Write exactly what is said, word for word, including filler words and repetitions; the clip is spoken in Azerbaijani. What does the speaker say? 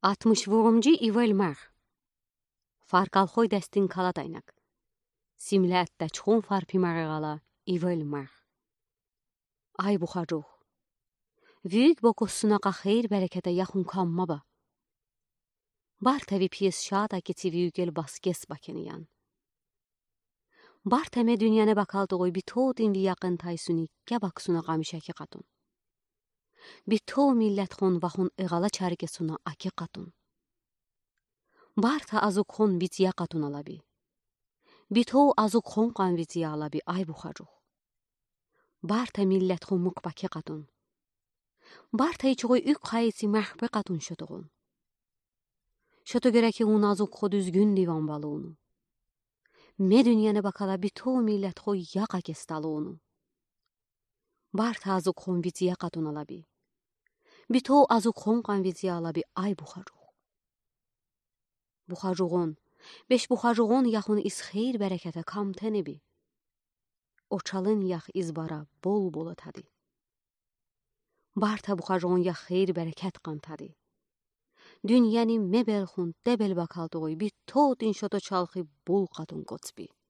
altmış vuğumcu ivelmər. Farqalxoy dəstin kala daynak. Simlə ətdə çıxun farpimərəqala ivelmər. Ay buxacuq. Vüyük bokusuna qaxeyr bərəkətə yaxın kanma ba. Bar təvi piyes şada keçi vüyügel baskes bakeniyan. Bar təmə dünyana bakaldığı bitodin vi yaxın taysuni gəbaksuna qamışəki qatun. Bito millət xon vaxun eğala çərgesuna aki qatun. Bar ta azuk xon vitiya qatun alabi. Bito azuk xon qan vitiya alabi ay buxacuq. Bar ta millət xon mukbaki qatun. Bar ta içoğu ük xayisi məhbə qatun şotuğun. Şotu görə ki un azuk xo düzgün divan balonu. Me dünyana bakala bito millət xo yaqa gestalonu. Bar ta azuk xon vitiya qatun alabi. Bito azuk xon qan vitiya alabi ay buxacuq. Buxacuğun, beş buxacuğun yaxın iz xeyr bərəkətə kam tənebi. Oçalın yax izbara bol bol tadı. Bar ta buxacuğun yax xeyr bərəkət qan tadı. Dünyanın mebel xun debel bakaldığı bir to din şoto çalxı bol qatun qotsbi.